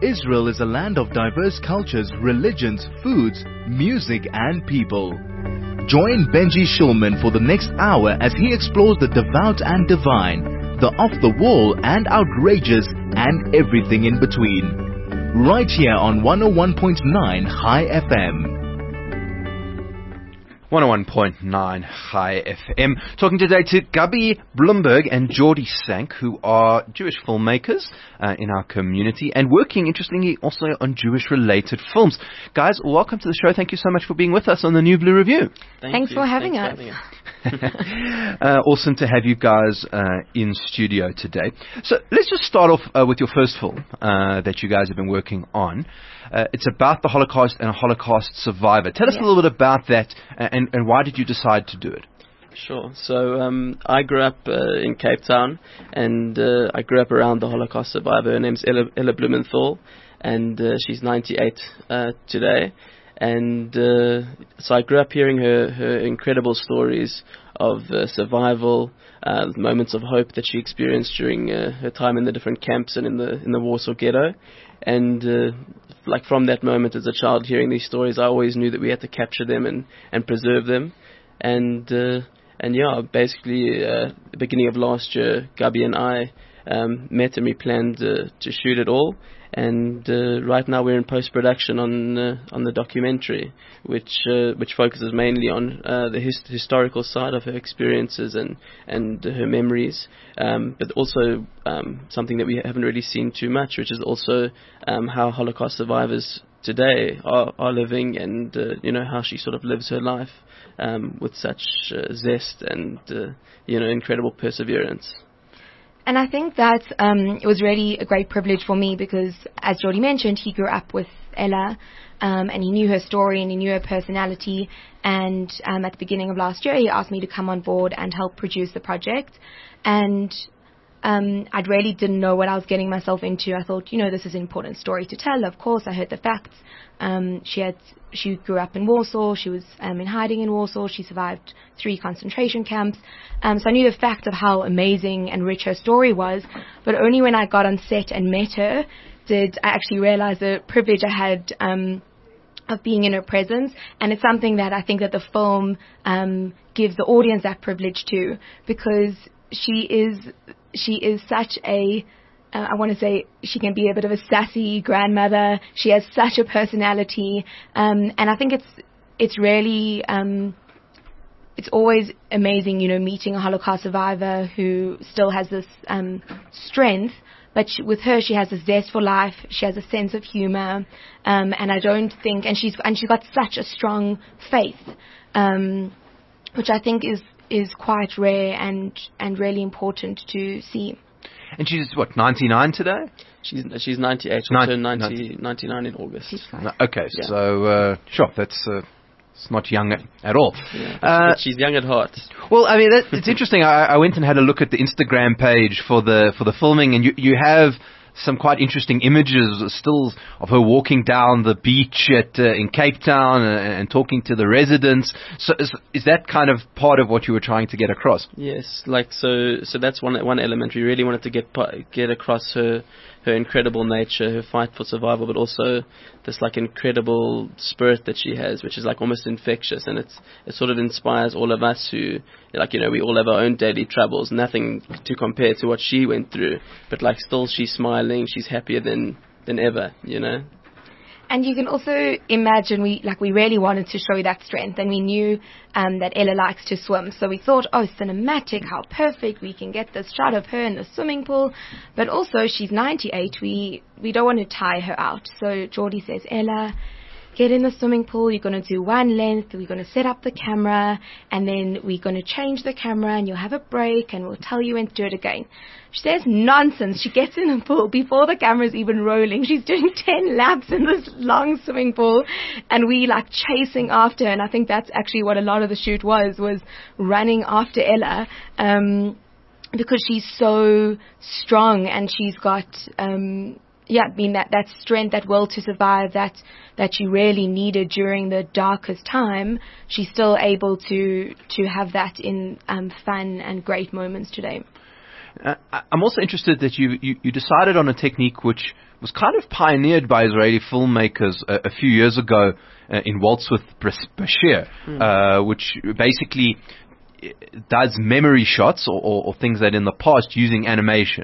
Israel is a land of diverse cultures, religions, foods, music and people. Join Benji Shulman for the next hour as he explores the devout and divine, the off-the-wall and outrageous, and everything in between. Right here on 101.9 High FM. 101.9 High FM. Talking today to Gabi Blumberg and Jordy Sank, who are Jewish filmmakers in our community and working, interestingly, also on Jewish-related films. Guys, welcome to the show. Thank you so much for being with us on the New Blue Review. Thanks for having us. Awesome to have you guys in studio today. So let's just start off with your first film that you guys have been working on. It's about the Holocaust and a Holocaust survivor. Tell us a little bit about that and why did you decide to do it? Sure. So I grew up in Cape Town, and I grew up around the Holocaust survivor. Her name's Ella Blumenthal, and she's 98 today. And so I grew up hearing her incredible stories of survival, moments of hope that she experienced during her time in the different camps and in the Warsaw Ghetto. And like from that moment as a child hearing these stories, I always knew that we had to capture them and preserve them. And yeah, basically the beginning of last year, Gabi and I met and we planned to shoot it all. And right now we're in post-production on the documentary, which focuses mainly on the historical side of her experiences and her memories, but also something that we haven't really seen too much, which is also how Holocaust survivors today are living, and how she sort of lives her life with such zest and incredible perseverance. And I think that it was really a great privilege for me because, as Jordy mentioned, he grew up with Ella and he knew her story and he knew her personality. And at the beginning of last year, he asked me to come on board and help produce the project. And I really didn't know what I was getting myself into. I thought, this is an important story to tell. Of course, I heard the facts. She grew up in Warsaw. She was in hiding in Warsaw. She survived 3 concentration camps. So I knew the fact of how amazing and rich her story was. But only when I got on set and met her did I actually realize the privilege I had of being in her presence. And it's something that I think that the film gives the audience that privilege too, because she is such a I want to say she can be a bit of a sassy grandmother. She has such a personality, and I think it's really it's always amazing, meeting a Holocaust survivor who still has this strength. But with her, she has a zest for life. She has a sense of humor, and I don't think, and she's got such a strong faith, which I think is quite rare and really important to see. And she's, 99 today? She's 98. She'll turn 99 in August. Okay, yeah. So, sure, that's it's not young at all. Yeah, but she's young at heart. Well, I mean, it's interesting. I went and had a look at the Instagram page for the filming, and you have some quite interesting images, stills of her walking down the beach in Cape Town and talking to the residents. So is that kind of part of what you were trying to get across? Yes, so that's one element. We really wanted to get across her incredible nature, her fight for survival, but also this incredible spirit that she has, which is almost infectious, and it sort of inspires all of us who we all have our own daily troubles, nothing to compare to what she went through, but still she's smiling, she's happier than ever, And you can also imagine we really wanted to show that strength, and we knew that Ella likes to swim. So we thought, cinematic, how perfect, we can get this shot of her in the swimming pool. But also, she's 98, we don't want to tire her out. So Jordy says, Ella, get in the swimming pool, you're going to do one length, we're going to set up the camera, and then we're going to change the camera, and you'll have a break, and we'll tell you when to do it again. She says nonsense. She gets in the pool before the camera's even rolling. She's doing 10 laps in this long swimming pool, and we chasing after her. And I think that's actually what a lot of the shoot was running after Ella, because she's so strong and she's got that strength, that will to survive that she really needed during the darkest time. She's still able to have that in fun and great moments today. I'm also interested that you decided on a technique which was kind of pioneered by Israeli filmmakers a few years ago in Waltz with Bashir, which basically does memory shots or things that in the past using animation.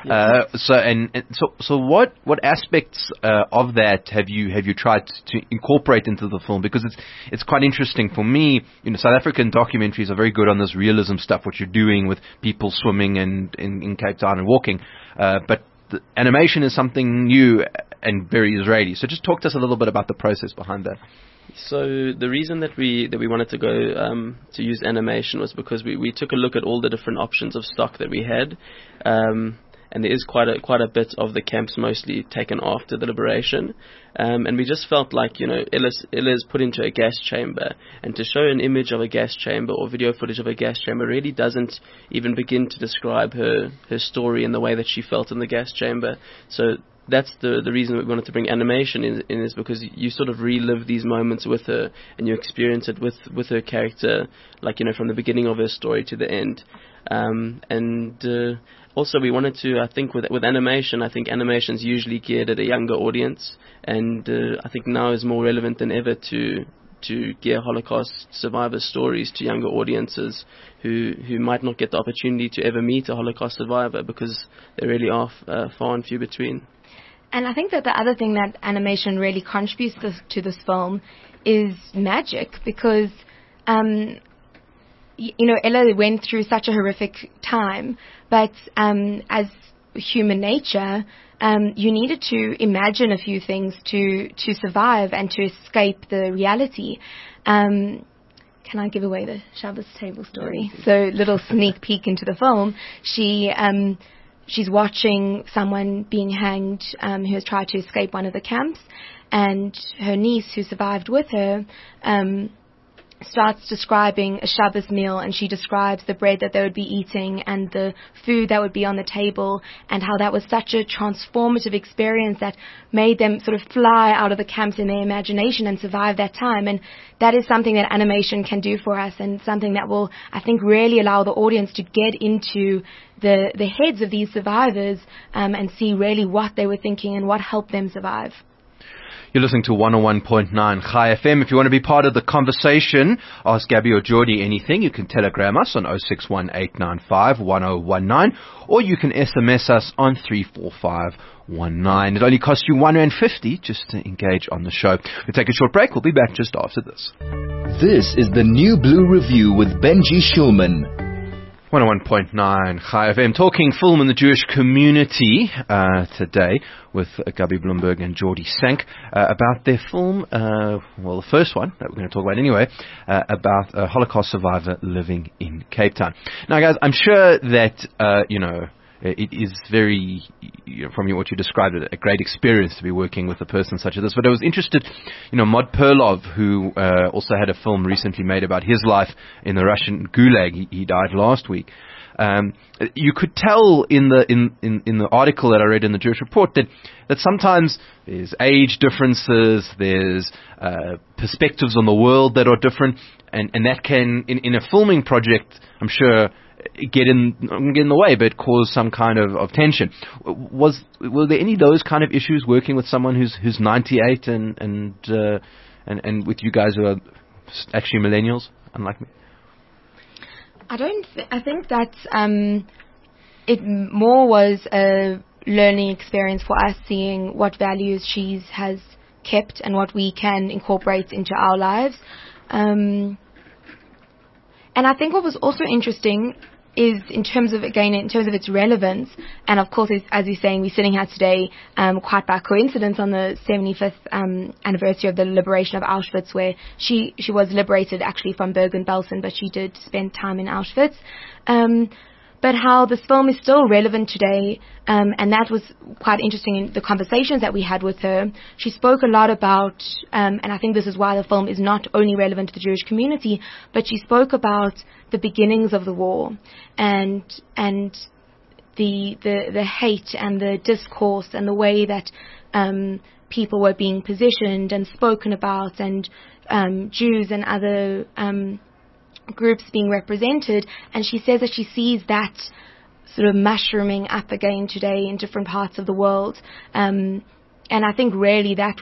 So what aspects of that have you tried to incorporate into the film? Because it's quite interesting for me. South African documentaries are very good on this realism stuff, what you're doing with people swimming and in Cape Town and walking, but the animation is something new and very Israeli. So just talk to us a little bit about the process behind that. So the reason that we wanted to go to use animation was because we took a look at all the different options of stock that we had, and there is quite a bit of the camps mostly taken after the liberation, and we just felt like Ella is put into a gas chamber, and to show an image of a gas chamber or video footage of a gas chamber really doesn't even begin to describe her story in the way that she felt in the gas chamber. So that's the reason we wanted to bring animation in is because you sort of relive these moments with her, and you experience it with her character, like from the beginning of her story to the end. Also we wanted to, I think with animation, I think animation's usually geared at a younger audience, and I think now is more relevant than ever to gear Holocaust survivor stories to younger audiences who might not get the opportunity to ever meet a Holocaust survivor, because they really are far and few between. And I think that the other thing that animation really contributes to this film is magic, because, Ella went through such a horrific time, but as human nature, you needed to imagine a few things to survive and to escape the reality. Can I give away the Shabbos table story? So, little sneak peek into the film. She's watching someone being hanged who has tried to escape one of the camps, and her niece, who survived with her, starts describing a Shabbos meal, and she describes the bread that they would be eating and the food that would be on the table, and how that was such a transformative experience that made them sort of fly out of the camps in their imagination and survive that time. And that is something that animation can do for us, and something that will, I think, really allow the audience to get into the heads of these survivors and see really what they were thinking and what helped them survive. You're listening to 101.9 Chai FM. If you want to be part of the conversation, ask Gabby or Geordie anything. You can telegram us on 0618951019, or you can SMS us on 34519. It only costs you R1.50 just to engage on the show. We'll take a short break. We'll be back just after this. This is the New Blue Review with Benji Shulman. 101.9 Chai FM, talking film in the Jewish community today with Gabi Bloomberg and Geordie Sank about their film, the first one that we're going to talk about anyway, about a Holocaust survivor living in Cape Town. Now, guys, I'm sure that, it is very, from what you described, a great experience to be working with a person such as this. But I was interested, Mod Perlov, who also had a film recently made about his life in the Russian Gulag. He died last week. You could tell in the article that I read in the Jewish Report that sometimes there's age differences, there's perspectives on the world that are different, and that can, in a filming project, I'm sure, get in the way, but cause some kind of tension. Were there any of those kind of issues working with someone who's 98 and with you guys who are actually millennials, unlike me? I think that it more was a learning experience for us, seeing what values she has kept and what we can incorporate into our lives. And I think what was also interesting is in terms of its relevance, and of course, as you're saying, we're sitting here today quite by coincidence on the 75th anniversary of the liberation of Auschwitz, where she was liberated actually from Bergen-Belsen, but she did spend time in Auschwitz. But how this film is still relevant today, and that was quite interesting in the conversations that we had with her. She spoke a lot about, and I think this is why the film is not only relevant to the Jewish community, but she spoke about the beginnings of the war and the hate and the discourse and the way that people were being positioned and spoken about, and Jews and other groups being represented. And she says that she sees that sort of mushrooming up again today in different parts of the world. And I think really that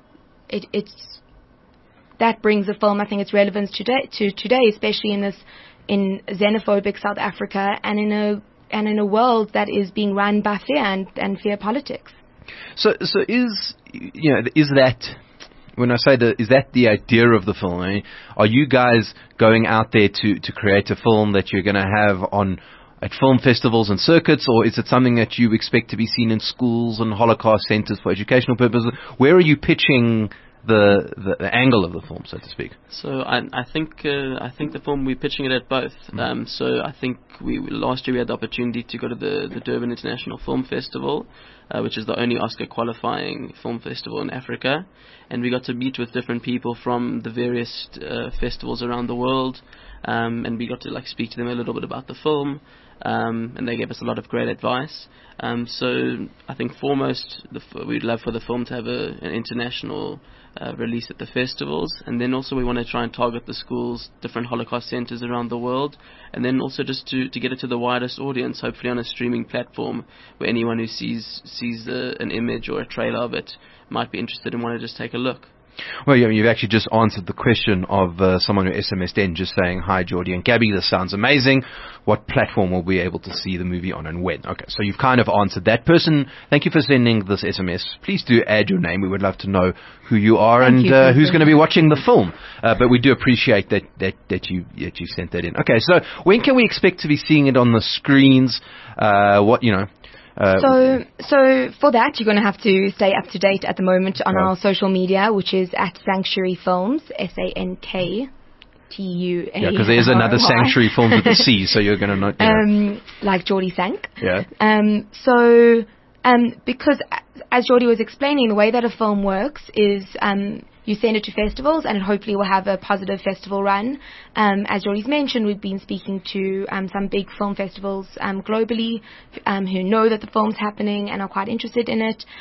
brings the film, I think, its relevance today, especially in xenophobic South Africa and in a world that is being run by fear and fear politics. So is that, when I say that, is that the idea of the film? I mean, are you guys going out there to create a film that you're going to have at film festivals and circuits, or is it something that you expect to be seen in schools and Holocaust centers for educational purposes? Where are you pitching the angle of the film, so to speak? So I think the film, we're pitching it at both. So I think last year we had the opportunity to go to the Durban International Film Festival, which is the only Oscar qualifying film festival in Africa, and we got to meet with different people from the various festivals around the world, and we got to speak to them a little bit about the film. And they gave us a lot of great advice. So I think foremost, we'd love for the film to have an international release at the festivals, and then also we want to try and target the schools, different Holocaust centers around the world, and then also just to get it to the widest audience, hopefully on a streaming platform where anyone who sees an image or a trailer of it might be interested and want to just take a look. Well, you've actually just answered the question of someone who SMS'd in just saying, "Hi, Geordie and Gabby, this sounds amazing. What platform will we be able to see the movie on and when?" Okay, so you've kind of answered that person. Thank you for sending this SMS. Please do add your name. We would love to know who you are and who's going to be watching the film. But we do appreciate that you sent that in. Okay, so when can we expect to be seeing it on the screens? So for that, you're going to have to stay up to date at the moment on our social media, which is at Sanctuary Films, SANKTUA. Yeah, because there's another Sanctuary Films with the C, so you're going to not... like Geordie Sank. Yeah. Because as Geordie was explaining, the way that a film works is you send it to festivals and it hopefully will have a positive festival run. As Geordie's mentioned, we've been speaking to some big film festivals globally who know that the film's happening and are quite interested in it.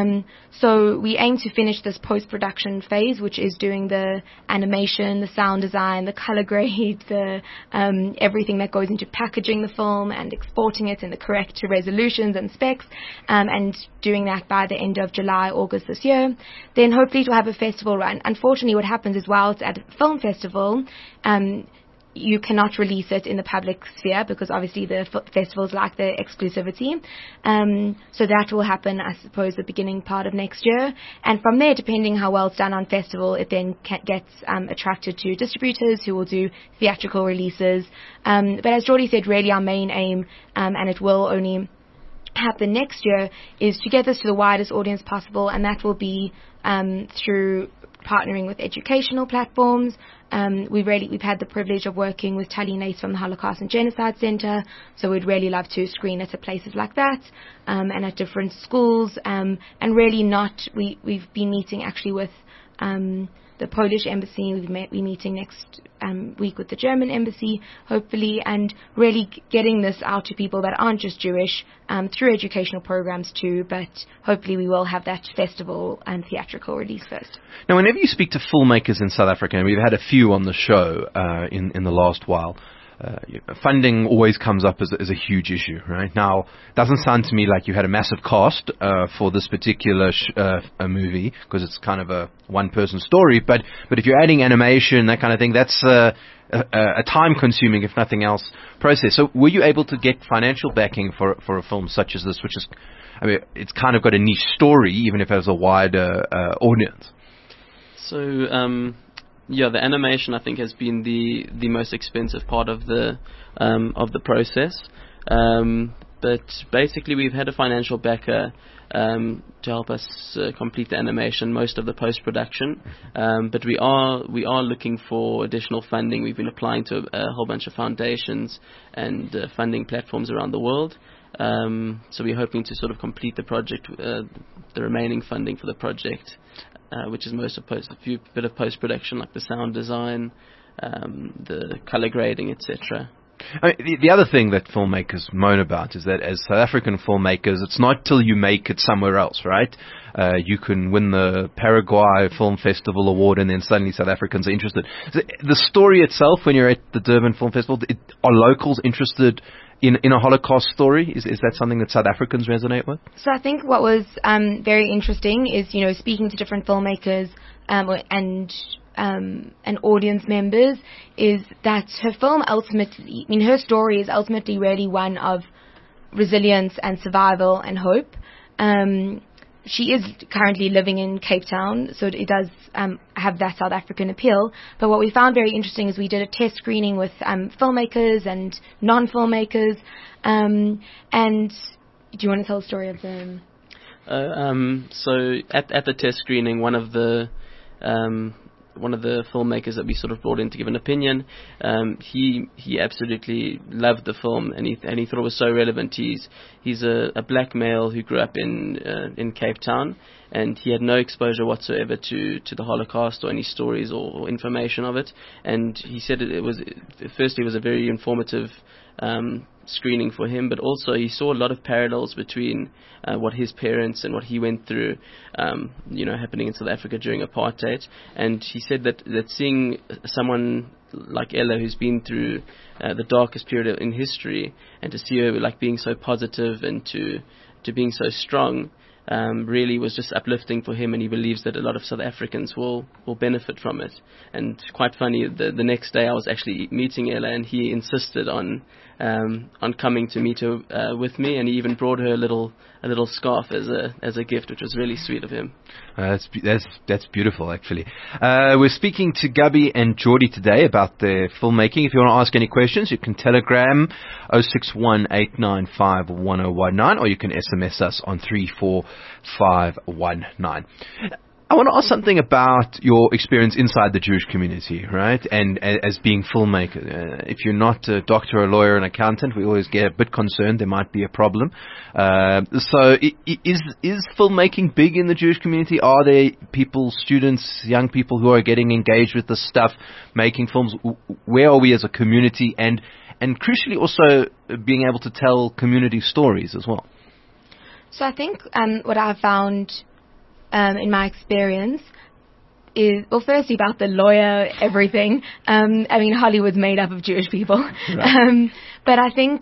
So we aim to finish this post-production phase, which is doing the animation, the sound design, the color grade, the everything that goes into packaging the film and exporting it in the correct resolutions and specs, and doing that by the end of July, August this year. Then hopefully to have a festival run. Unfortunately, what happens is while it's at a film festival, you cannot release it in the public sphere because obviously the festivals like the exclusivity. So that will happen, I suppose, the beginning part of next year. And from there, depending how well it's done on festival, it then gets attracted to distributors who will do theatrical releases. But as Geordie said, really our main aim, and it will only happen next year, is to get this to the widest audience possible, and that will be through partnering with educational platforms. We've had the privilege of working with Tali Nace from the Holocaust and Genocide Center, so we'd really love to screen it at places like that, and at different schools, and really we've been meeting actually with the Polish embassy. We're meeting next week with the German embassy, hopefully, and really getting this out to people that aren't just Jewish through educational programs too, but hopefully we will have that festival and theatrical release first. Now, whenever you speak to filmmakers in South Africa, and we've had a few on the show in the last while, funding always comes up as a huge issue, right? Now, it doesn't sound to me like you had a massive cost for this particular movie, because it's kind of a one-person story, but if you're adding animation, that kind of thing, that's a time-consuming, if nothing else, process. So were you able to get financial backing for a film such as this, which is, I mean, it's kind of got a niche story, even if it has a wider audience? So, yeah, the animation I think has been the most expensive part of the process. But basically, we've had a financial backer to help us complete the animation, most of the post-production. But we are looking for additional funding. We've been applying to a whole bunch of foundations and funding platforms around the world. So we're hoping to sort of complete the project, the remaining funding for the project, which is most of a bit of post-production, like the sound design, the color grading, etc. I mean, the other thing that filmmakers moan about is that as South African filmmakers, it's not till you make it somewhere else, right? You can win the Paraguay Film Festival award and then suddenly South Africans are interested. The story itself, when you're at the Durban Film Festival, are locals interested in a Holocaust story? Is that something that South Africans resonate with? So I think what was very interesting is, speaking to different filmmakers and audience members, is that her film ultimately, her story is ultimately really one of resilience and survival and hope. She is currently living in Cape Town, so it does have that South African appeal. But what we found very interesting is we did a test screening with filmmakers and non-filmmakers. And do you want to tell the story of them? So at the test screening, one of the filmmakers that we sort of brought in to give an opinion, he absolutely loved the film, and he thought it was so relevant. He's a black male who grew up in Cape Town, and he had no exposure whatsoever to the Holocaust or any stories or information of it. And he said it was a very informative screening for him, but also he saw a lot of parallels between what his parents and what he went through, happening in South Africa during apartheid. And he said that seeing someone like Ella, who's been through the darkest period in history, and to see her like being so positive and to being so strong, really was just uplifting for him, and he believes that a lot of South Africans will benefit from it. And quite funny, the next day I was actually meeting Ella, and he insisted on coming to meet her with me, and he even brought her a little scarf as a gift, which was really sweet of him. That's beautiful, actually. We're speaking to Gabby and Geordie today about their filmmaking. If you want to ask any questions, you can telegram 06189511019, or you can SMS us on 34519. I want to ask something about your experience inside the Jewish community, right? And as being filmmaker, if you're not a doctor, a lawyer, an accountant, we always get a bit concerned there might be a problem. So is filmmaking big in the Jewish community? Are there people, students, young people who are getting engaged with this stuff, making films? Where are we as a community? And crucially also being able to tell community stories as well. So I think what I've found in my experience is, well, firstly about the lawyer, everything. Hollywood's made up of Jewish people. Right. But I think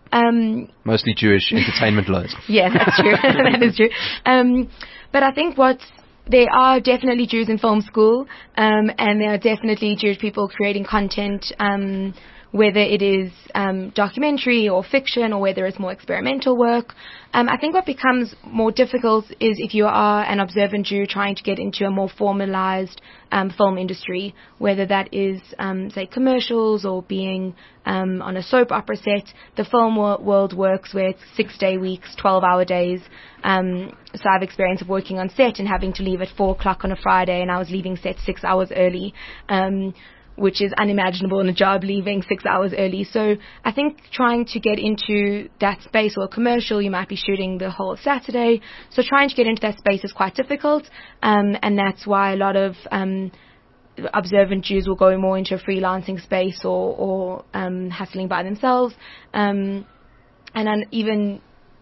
mostly Jewish entertainment lawyers. Yeah, that's true. That is true. But I think there are definitely Jews in film school, and there are definitely Jewish people creating content, whether it is documentary or fiction, or whether it's more experimental work. I think what becomes more difficult is if you are an observant Jew trying to get into a more formalized film industry, whether that is, say, commercials or being on a soap opera set. The film world works where it's 6-day weeks, 12-hour days. So I've experience of working on set and having to leave at 4 o'clock on a Friday, and I was leaving set 6 hours early. Which is unimaginable in a job, leaving 6 hours early. So I think trying to get into that space, or a commercial, you might be shooting the whole Saturday. So trying to get into that space is quite difficult. And that's why a lot of observant Jews will go more into a freelancing space or hustling by themselves. And then even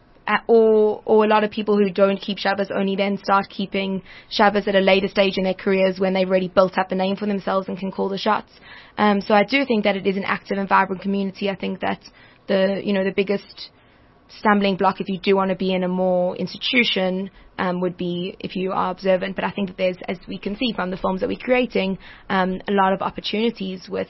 or a lot of people who don't keep Shabbos only then start keeping Shabbos at a later stage in their careers when they've already built up a name for themselves and can call the shots. So I do think that it is an active and vibrant community. I think that the biggest stumbling block if you do want to be in a more institution would be if you are observant. But I think that there's, as we can see from the films that we're creating, a lot of opportunities with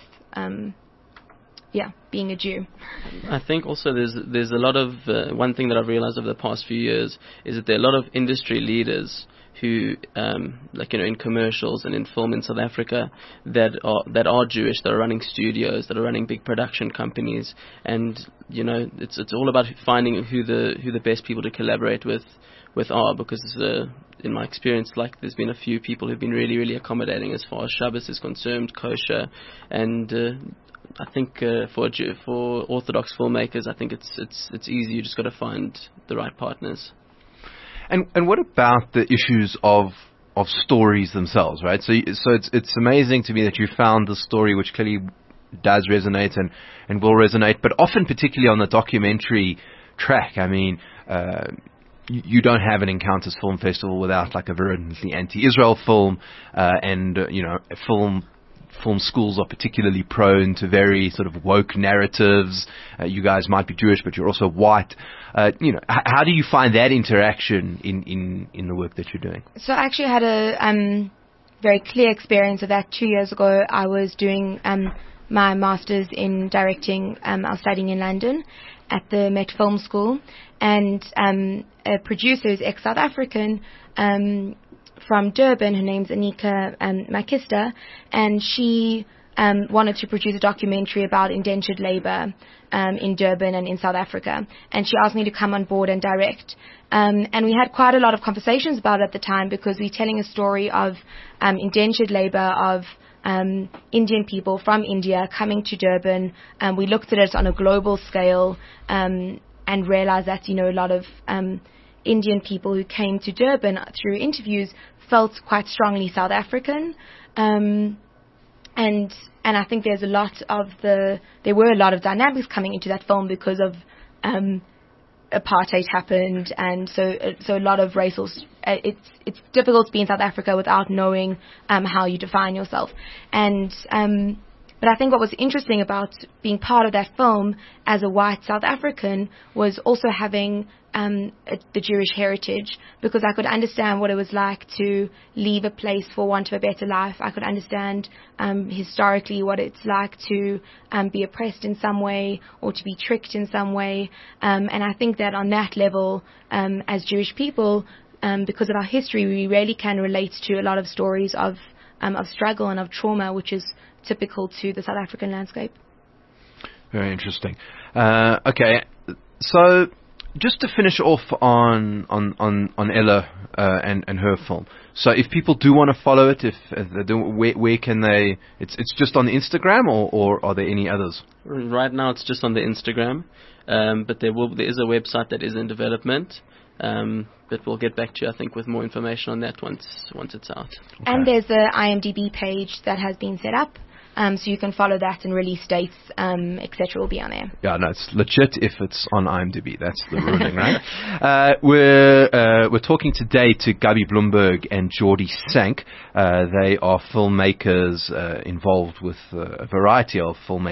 being a Jew. I think also there's a lot of one thing that I've realized over the past few years is that there are a lot of industry leaders who, in commercials and in film in South Africa, that are Jewish, that are running studios, that are running big production companies, and it's all about finding who the best people to collaborate with are, because in my experience, there's been a few people who've been really, really accommodating as far as Shabbos is concerned, kosher, and I think for Orthodox filmmakers, I think it's easy. You just got to find the right partners. And what about the issues of stories themselves, right? So it's amazing to me that you found the story which clearly does resonate and will resonate, but often particularly on the documentary track. I mean, you don't have an Encounters Film Festival without a virulently anti-Israel film, and a film film schools are particularly prone to very sort of woke narratives. You guys might be Jewish, but you're also white. How do you find that interaction in the work that you're doing? So I actually had a very clear experience of that 2 years ago. I was doing my master's in directing. I was studying in London at the Met Film School, and a producer who's ex-South African from Durban, her name's Anika Makista, and she wanted to produce a documentary about indentured labor in Durban and in South Africa, and she asked me to come on board and direct. And we had quite a lot of conversations about it at the time, because we're telling a story of indentured labor, of Indian people from India coming to Durban. We looked at it on a global scale and realized that, a lot of Indian people who came to Durban through interviews felt quite strongly South African. And I think there were a lot of dynamics coming into that film because of apartheid happened, and so a lot of racial. It's difficult to be in South Africa without knowing how you define yourself. But I think what was interesting about being part of that film as a white South African was also having the Jewish heritage, because I could understand what it was like to leave a place for want of a better life. I could understand historically what it's like to be oppressed in some way or to be tricked in some way. And I think that on that level, as Jewish people, because of our history, we really can relate to a lot of stories of struggle and of trauma, which is typical to the South African landscape. Very interesting. Okay, so just to finish off on Ella and her film. So if people do want to follow it, if they do, where can they? It's just on the Instagram, or are there any others? Right now, it's just on the Instagram, but there is a website that is in development. But we'll get back to you, I think, with more information on that once it's out. Okay. And there's a IMDb page that has been set up, so you can follow that, and release dates, etc. will be on there. Yeah, no, it's legit if it's on IMDb. That's the ruling, right? We're talking today to Gabi Bloemberg and Jordi Sank. They are filmmakers involved with a variety of filmmakers.